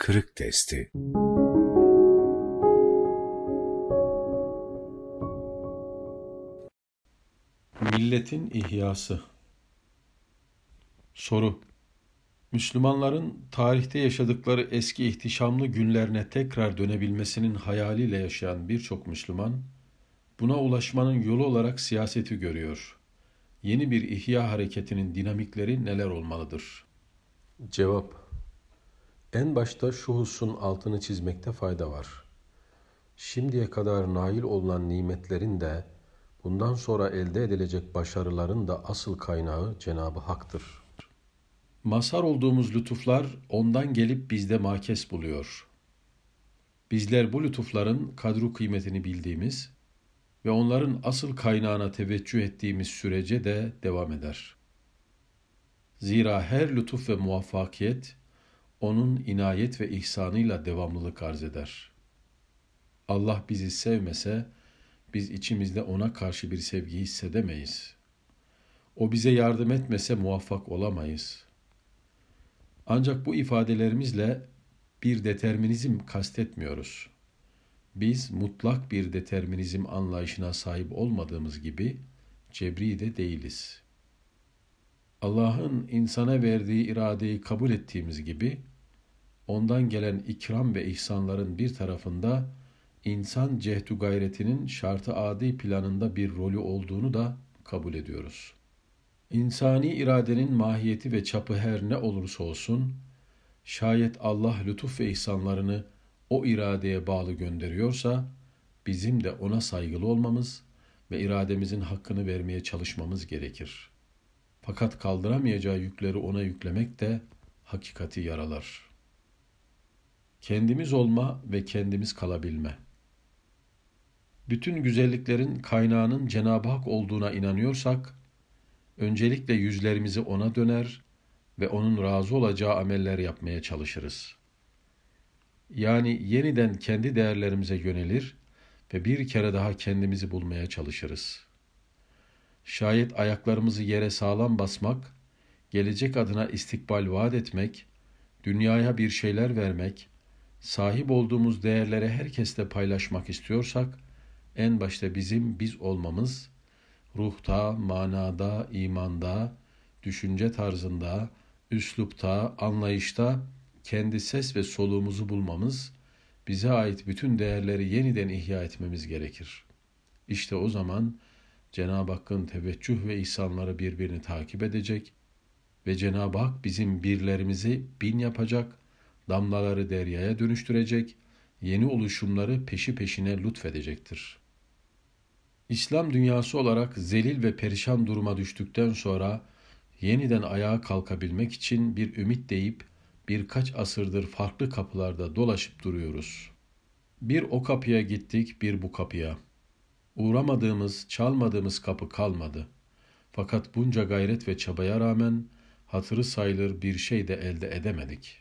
Kırık testi. Milletin ihyası. Soru: Müslümanların tarihte yaşadıkları eski ihtişamlı günlerine tekrar dönebilmesinin hayaliyle yaşayan birçok Müslüman, buna ulaşmanın yolu olarak siyaseti görüyor. Yeni bir ihya hareketinin dinamikleri neler olmalıdır? Cevap: En başta şu hususun altını çizmekte fayda var. Şimdiye kadar nail olunan nimetlerin de, bundan sonra elde edilecek başarıların da asıl kaynağı Cenab-ı Hak'tır. Mazhar olduğumuz lütuflar ondan gelip bizde makes buluyor. Bizler bu lütufların kadru kıymetini bildiğimiz ve onların asıl kaynağına teveccüh ettiğimiz sürece de devam eder. Zira her lütuf ve muvaffakiyet onun inayet ve ihsanıyla devamlılık arz eder. Allah bizi sevmese, biz içimizde ona karşı bir sevgi hissedemeyiz. O bize yardım etmese muvaffak olamayız. Ancak bu ifadelerimizle bir determinizm kastetmiyoruz. Biz mutlak bir determinizm anlayışına sahip olmadığımız gibi cebri de değiliz. Allah'ın insana verdiği iradeyi kabul ettiğimiz gibi, ondan gelen ikram ve ihsanların bir tarafında insan cehdu gayretinin şartı adi planında bir rolü olduğunu da kabul ediyoruz. İnsani iradenin mahiyeti ve çapı her ne olursa olsun, şayet Allah lütuf ve ihsanlarını o iradeye bağlı gönderiyorsa, bizim de ona saygılı olmamız ve irademizin hakkını vermeye çalışmamız gerekir. Fakat kaldıramayacağı yükleri ona yüklemek de hakikati yaralar. Kendimiz olma ve kendimiz kalabilme. Bütün güzelliklerin kaynağının Cenab-ı Hak olduğuna inanıyorsak, öncelikle yüzlerimizi ona döner ve onun razı olacağı ameller yapmaya çalışırız. Yani yeniden kendi değerlerimize yönelir ve bir kere daha kendimizi bulmaya çalışırız. Şayet ayaklarımızı yere sağlam basmak, gelecek adına istikbal vaat etmek, dünyaya bir şeyler vermek, sahip olduğumuz değerlere herkesle paylaşmak istiyorsak, en başta bizim biz olmamız, ruhta, manada, imanda, düşünce tarzında, üslupta, anlayışta kendi ses ve soluğumuzu bulmamız, bize ait bütün değerleri yeniden ihya etmemiz gerekir. İşte o zaman Cenab-ı Hakk'ın teveccüh ve ihsanları birbirini takip edecek ve Cenab-ı Hak bizim birlerimizi bin yapacak, damlaları deryaya dönüştürecek, yeni oluşumları peşi peşine lütfedecektir. İslam dünyası olarak zelil ve perişan duruma düştükten sonra yeniden ayağa kalkabilmek için bir ümit deyip birkaç asırdır farklı kapılarda dolaşıp duruyoruz. Bir o kapıya gittik, bir bu kapıya. Uğramadığımız, çalmadığımız kapı kalmadı. Fakat bunca gayret ve çabaya rağmen hatırı sayılır bir şey de elde edemedik.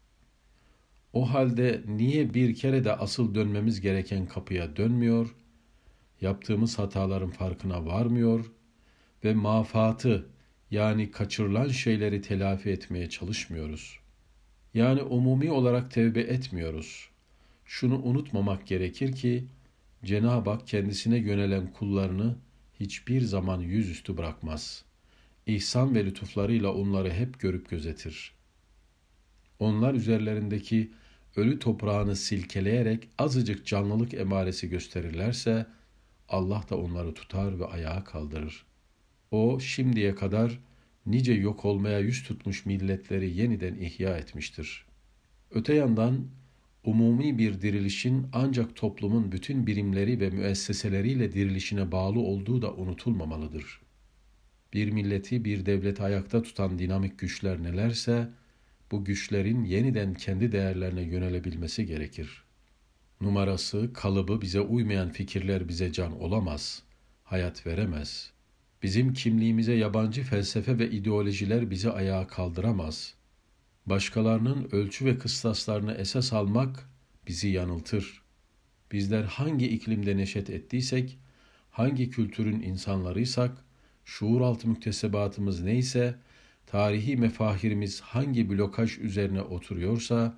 O halde niye bir kere de asıl dönmemiz gereken kapıya dönmüyor, yaptığımız hataların farkına varmıyor ve mafatı, yani kaçırılan şeyleri telafi etmeye çalışmıyoruz. Yani umumi olarak tevbe etmiyoruz. Şunu unutmamak gerekir ki, Cenab-ı Hak kendisine yönelen kullarını hiçbir zaman yüzüstü bırakmaz. İhsan ve lütuflarıyla onları hep görüp gözetir. Onlar üzerlerindeki ölü toprağını silkeleyerek azıcık canlılık emaresi gösterirlerse, Allah da onları tutar ve ayağa kaldırır. O şimdiye kadar nice yok olmaya yüz tutmuş milletleri yeniden ihya etmiştir. Öte yandan umumi bir dirilişin ancak toplumun bütün birimleri ve müesseseleriyle dirilişine bağlı olduğu da unutulmamalıdır. Bir milleti, bir devleti ayakta tutan dinamik güçler nelerse, bu güçlerin yeniden kendi değerlerine yönelebilmesi gerekir. Numarası, kalıbı bize uymayan fikirler bize can olamaz, hayat veremez. Bizim kimliğimize yabancı felsefe ve ideolojiler bizi ayağa kaldıramaz. Başkalarının ölçü ve kıstaslarını esas almak bizi yanıltır. Bizler hangi iklimde neşet ettiysek, hangi kültürün insanlarıysak, şuur altı müktesebatımız neyse, tarihi mefahirimiz hangi blokaj üzerine oturuyorsa,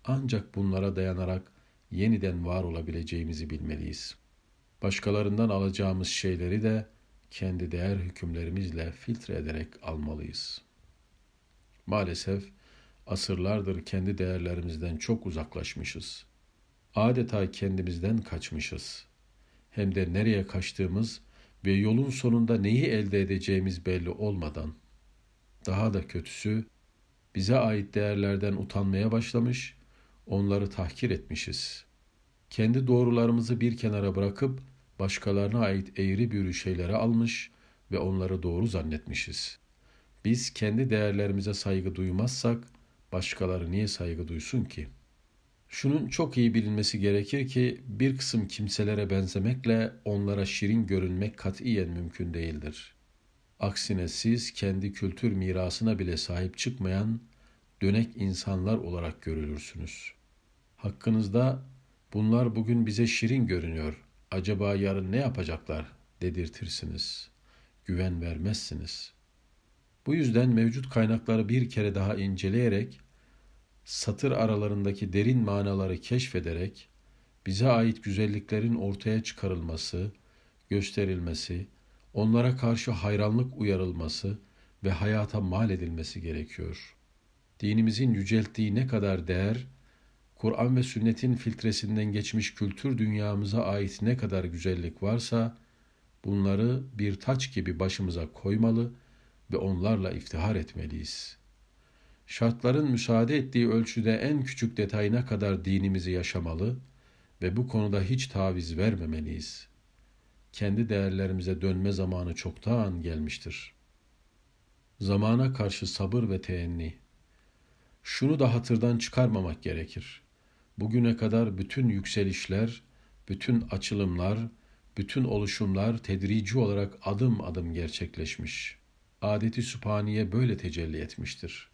ancak bunlara dayanarak yeniden var olabileceğimizi bilmeliyiz. Başkalarından alacağımız şeyleri de kendi değer hükümlerimizle filtre ederek almalıyız. Maalesef asırlardır kendi değerlerimizden çok uzaklaşmışız. Adeta kendimizden kaçmışız. Hem de nereye kaçtığımız ve yolun sonunda neyi elde edeceğimiz belli olmadan. Daha da kötüsü, bize ait değerlerden utanmaya başlamış, onları tahkir etmişiz. Kendi doğrularımızı bir kenara bırakıp başkalarına ait eğri büğrü şeyleri almış ve onları doğru zannetmişiz. Biz kendi değerlerimize saygı duymazsak başkaları niye saygı duysun ki? Şunun çok iyi bilinmesi gerekir ki bir kısım kimselere benzemekle onlara şirin görünmek katiyen mümkün değildir. Aksine siz kendi kültür mirasına bile sahip çıkmayan dönek insanlar olarak görülürsünüz. Hakkınızda bunlar bugün bize şirin görünüyor, acaba yarın ne yapacaklar dedirtirsiniz. Güven vermezsiniz. Bu yüzden mevcut kaynakları bir kere daha inceleyerek, satır aralarındaki derin manaları keşfederek, bize ait güzelliklerin ortaya çıkarılması, gösterilmesi, onlara karşı hayranlık uyarılması ve hayata mal edilmesi gerekiyor. Dinimizin yücelttiği ne kadar değer, Kur'an ve sünnetin filtresinden geçmiş kültür dünyamıza ait ne kadar güzellik varsa, bunları bir taç gibi başımıza koymalı ve onlarla iftihar etmeliyiz. Şartların müsaade ettiği ölçüde en küçük detayına kadar dinimizi yaşamalı ve bu konuda hiç taviz vermemeliyiz. Kendi değerlerimize dönme zamanı çoktan gelmiştir. Zamana karşı sabır ve teenni. Şunu da hatırdan çıkarmamak gerekir. Bugüne kadar bütün yükselişler, bütün açılımlar, bütün oluşumlar tedrici olarak adım adım gerçekleşmiş. Adeti sübhaniye böyle tecelli etmiştir.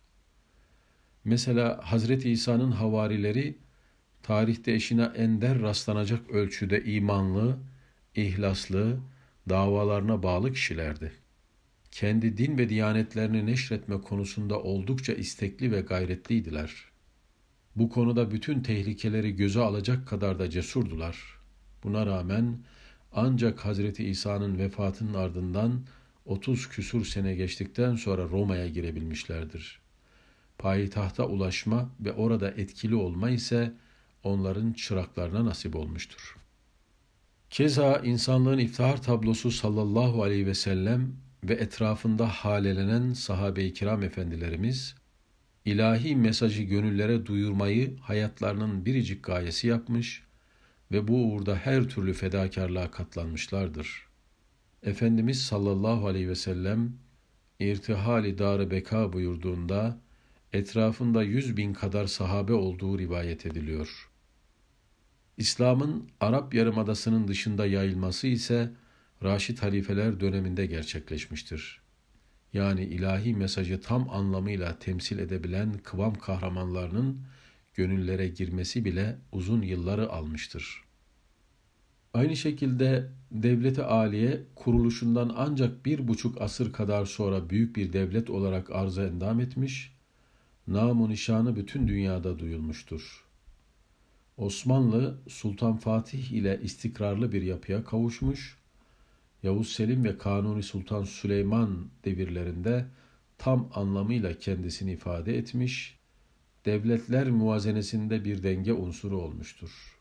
Mesela Hazreti İsa'nın havarileri tarihte eşine ender rastlanacak ölçüde imanlı, ihlaslı, davalarına bağlı kişilerdi. Kendi din ve diyanetlerini neşretme konusunda oldukça istekli ve gayretliydiler. Bu konuda bütün tehlikeleri göze alacak kadar da cesurdular. Buna rağmen ancak Hazreti İsa'nın vefatının ardından 30 küsur sene geçtikten sonra Roma'ya girebilmişlerdir. Payitahta ulaşma ve orada etkili olma ise onların çıraklarına nasip olmuştur. Keza insanlığın iftihar tablosu sallallahu aleyhi ve sellem ve etrafında halelenen sahabe-i kiram efendilerimiz, ilahi mesajı gönüllere duyurmayı hayatlarının biricik gayesi yapmış ve bu uğurda her türlü fedakarlığa katlanmışlardır. Efendimiz sallallahu aleyhi ve sellem, irtihali dar-ı beka buyurduğunda, etrafında 100.000 kadar sahabe olduğu rivayet ediliyor. İslam'ın Arap Yarımadası'nın dışında yayılması ise Raşid halifeler döneminde gerçekleşmiştir. Yani ilahi mesajı tam anlamıyla temsil edebilen kıvam kahramanlarının gönüllere girmesi bile uzun yılları almıştır. Aynı şekilde devlet-i âliye kuruluşundan ancak 1,5 asır kadar sonra büyük bir devlet olarak arza endam etmiş, nam-ı nişanı bütün dünyada duyulmuştur. Osmanlı, Sultan Fatih ile istikrarlı bir yapıya kavuşmuş, Yavuz Selim ve Kanuni Sultan Süleyman devirlerinde tam anlamıyla kendisini ifade etmiş, devletler muvazenesinde bir denge unsuru olmuştur.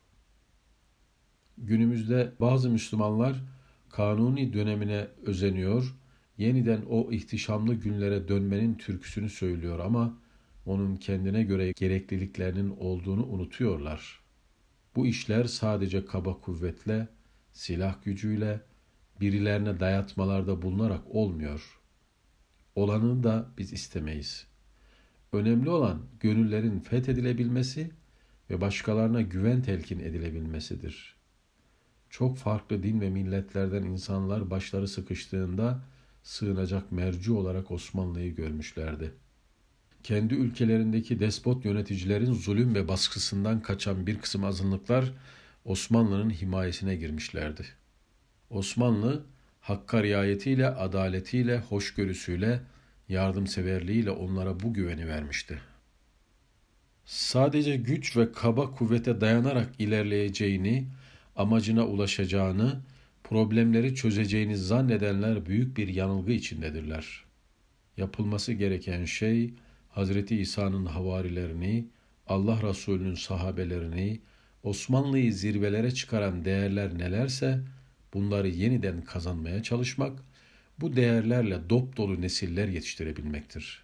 Günümüzde bazı Müslümanlar Kanuni dönemine özeniyor, yeniden o ihtişamlı günlere dönmenin türküsünü söylüyor ama onun kendine göre gerekliliklerinin olduğunu unutuyorlar. Bu işler sadece kaba kuvvetle, silah gücüyle, birilerine dayatmalarda bulunarak olmuyor. Olanını da biz istemeyiz. Önemli olan gönüllerin fethedilebilmesi ve başkalarına güven telkin edilebilmesidir. Çok farklı din ve milletlerden insanlar başları sıkıştığında sığınacak merci olarak Osmanlı'yı görmüşlerdi. Kendi ülkelerindeki despot yöneticilerin zulüm ve baskısından kaçan bir kısım azınlıklar Osmanlı'nın himayesine girmişlerdi. Osmanlı, hakka riayetiyle, adaletiyle, hoşgörüsüyle, yardımseverliğiyle onlara bu güveni vermişti. Sadece güç ve kaba kuvvete dayanarak ilerleyeceğini, amacına ulaşacağını, problemleri çözeceğini zannedenler büyük bir yanılgı içindedirler. Yapılması gereken şey, Hazreti İsa'nın havarilerini, Allah Resulü'nün sahabelerini, Osmanlı'yı zirvelere çıkaran değerler nelerse, bunları yeniden kazanmaya çalışmak, bu değerlerle dopdolu nesiller yetiştirebilmektir.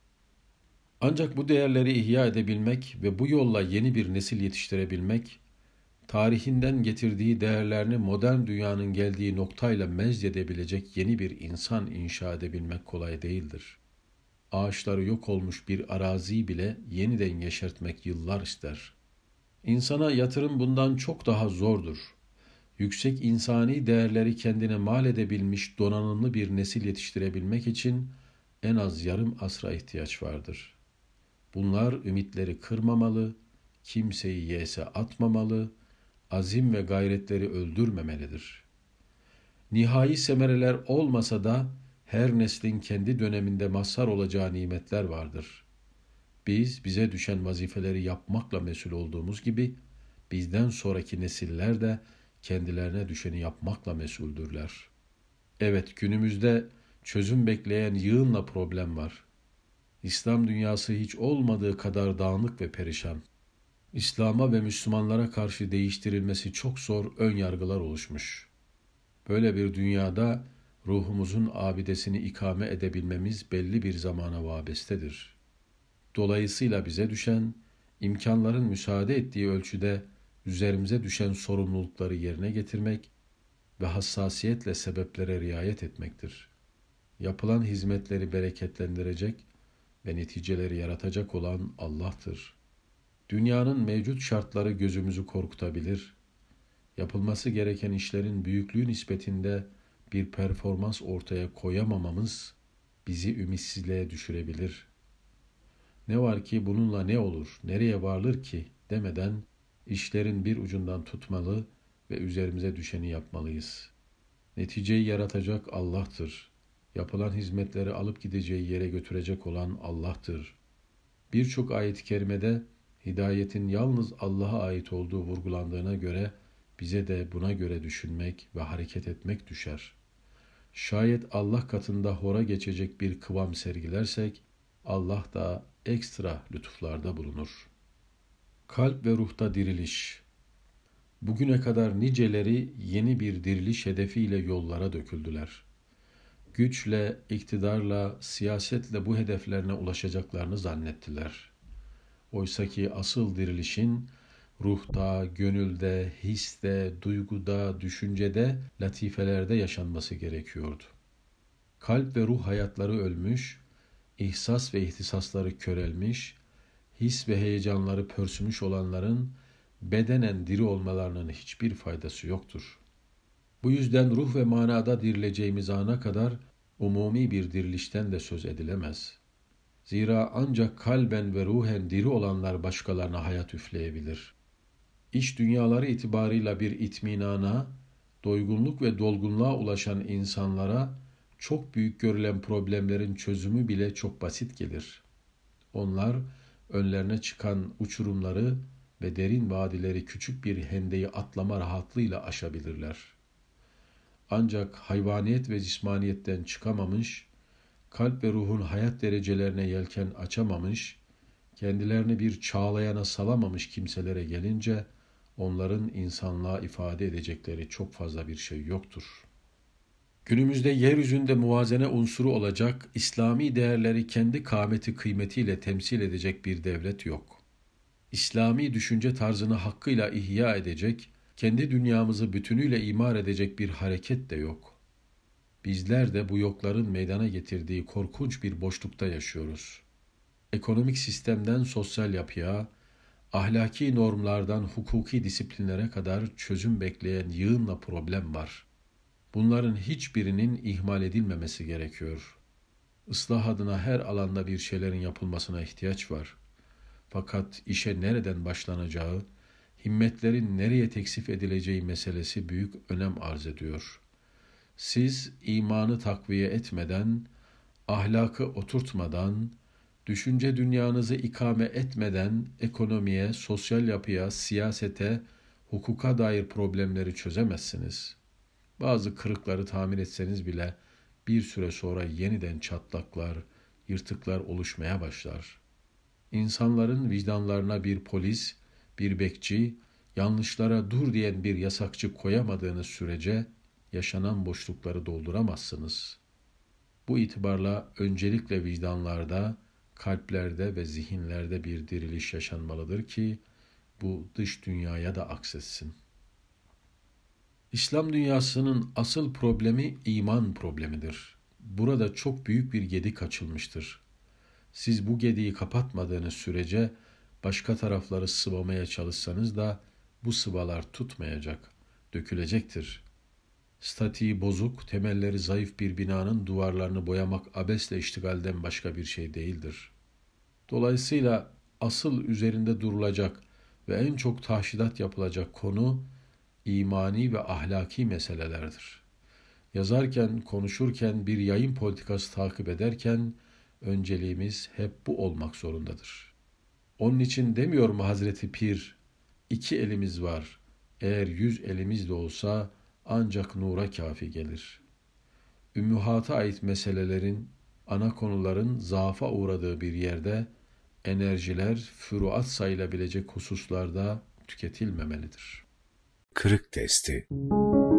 Ancak bu değerleri ihya edebilmek ve bu yolla yeni bir nesil yetiştirebilmek, tarihinden getirdiği değerlerini modern dünyanın geldiği noktayla mezcedebilecek yeni bir insan inşa edebilmek kolay değildir. Ağaçları yok olmuş bir araziyi bile yeniden yeşertmek yıllar ister. İnsana yatırım bundan çok daha zordur. Yüksek insani değerleri kendine mal edebilmiş donanımlı bir nesil yetiştirebilmek için en az yarım asra ihtiyaç vardır. Bunlar ümitleri kırmamalı, kimseyi yese atmamalı, azim ve gayretleri öldürmemelidir. Nihai semereler olmasa da her neslin kendi döneminde mazhar olacağı nimetler vardır. Biz bize düşen vazifeleri yapmakla mesul olduğumuz gibi bizden sonraki nesiller de kendilerine düşeni yapmakla mesuldürler. Evet, günümüzde çözüm bekleyen yığınla problem var. İslam dünyası hiç olmadığı kadar dağınık ve perişan. İslam'a ve Müslümanlara karşı değiştirilmesi çok zor ön yargılar oluşmuş. Böyle bir dünyada ruhumuzun abidesini ikame edebilmemiz belli bir zamana vabestedir. Dolayısıyla bize düşen, imkanların müsaade ettiği ölçüde üzerimize düşen sorumlulukları yerine getirmek ve hassasiyetle sebeplere riayet etmektir. Yapılan hizmetleri bereketlendirecek ve neticeleri yaratacak olan Allah'tır. Dünyanın mevcut şartları gözümüzü korkutabilir. Yapılması gereken işlerin büyüklüğü nispetinde bir performans ortaya koyamamamız bizi ümitsizliğe düşürebilir. Ne var ki bununla ne olur, nereye varılır ki demeden işlerin bir ucundan tutmalı ve üzerimize düşeni yapmalıyız. Neticeyi yaratacak Allah'tır. Yapılan hizmetleri alıp gideceği yere götürecek olan Allah'tır. Birçok ayet-i kerimede hidayetin yalnız Allah'a ait olduğu vurgulandığına göre bize de buna göre düşünmek ve hareket etmek düşer. Şayet Allah katında hora geçecek bir kıvam sergilersek, Allah da ekstra lütuflarda bulunur. Kalp ve ruhta diriliş. Bugüne kadar niceleri yeni bir diriliş hedefiyle yollara döküldüler. Güçle, iktidarla, siyasetle bu hedeflerine ulaşacaklarını zannettiler. Oysaki asıl dirilişin ruhta, gönülde, histe, duyguda, düşüncede, latifelerde yaşanması gerekiyordu. Kalp ve ruh hayatları ölmüş, ihsas ve ihtisasları körelmiş, his ve heyecanları pörsümüş olanların bedenen diri olmalarının hiçbir faydası yoktur. Bu yüzden ruh ve manada dirileceğimiz ana kadar umumi bir dirilişten de söz edilemez. Zira ancak kalben ve ruhen diri olanlar başkalarına hayat üfleyebilir. İç dünyaları itibarıyla bir itminana, doygunluk ve dolgunluğa ulaşan insanlara çok büyük görülen problemlerin çözümü bile çok basit gelir. Onlar önlerine çıkan uçurumları ve derin vadileri küçük bir hendeyi atlama rahatlığıyla aşabilirler. Ancak hayvaniyet ve cismaniyetten çıkamamış, kalp ve ruhun hayat derecelerine yelken açamamış, kendilerini bir çağlayana salamamış kimselere gelince, onların insanlığa ifade edecekleri çok fazla bir şey yoktur. Günümüzde yeryüzünde muvazene unsuru olacak, İslami değerleri kendi kâmeti kıymetiyle temsil edecek bir devlet yok. İslami düşünce tarzını hakkıyla ihya edecek, kendi dünyamızı bütünüyle imar edecek bir hareket de yok. Bizler de bu yokların meydana getirdiği korkunç bir boşlukta yaşıyoruz. Ekonomik sistemden sosyal yapıya, ahlaki normlardan hukuki disiplinlere kadar çözüm bekleyen yığınla problem var. Bunların hiçbirinin ihmal edilmemesi gerekiyor. Islah adına her alanda bir şeylerin yapılmasına ihtiyaç var. Fakat işe nereden başlanacağı, himmetlerin nereye teksif edileceği meselesi büyük önem arz ediyor. Siz imanı takviye etmeden, ahlakı oturtmadan, Düşünce dünyanızı ikame etmeden ekonomiye, sosyal yapıya, siyasete, hukuka dair problemleri çözemezsiniz. Bazı kırıkları tamir etseniz bile bir süre sonra yeniden çatlaklar, yırtıklar oluşmaya başlar. İnsanların vicdanlarına bir polis, bir bekçi, yanlışlara dur diyen bir yasakçı koyamadığınız sürece yaşanan boşlukları dolduramazsınız. Bu itibarla öncelikle vicdanlarda, kalplerde ve zihinlerde bir diriliş yaşanmalıdır ki bu dış dünyaya da aksetsin. İslam dünyasının asıl problemi iman problemidir. Burada çok büyük bir gedik açılmıştır. Siz bu gediği kapatmadığınız sürece başka tarafları sıvamaya çalışsanız da bu sıvalar tutmayacak, dökülecektir. Statiği bozuk, temelleri zayıf bir binanın duvarlarını boyamak abesle iştigalden başka bir şey değildir. Dolayısıyla asıl üzerinde durulacak ve en çok tahşidat yapılacak konu imani ve ahlaki meselelerdir. Yazarken, konuşurken, bir yayın politikası takip ederken önceliğimiz hep bu olmak zorundadır. Onun için demiyor mu Hazreti Pir, 2 elimiz var, eğer 100 elimiz de olsa ancak nura kafi gelir. Ümmühata ait meselelerin, ana konuların zaafa uğradığı bir yerde enerjiler füruat sayılabilecek hususlarda tüketilmemelidir. Kırık testi.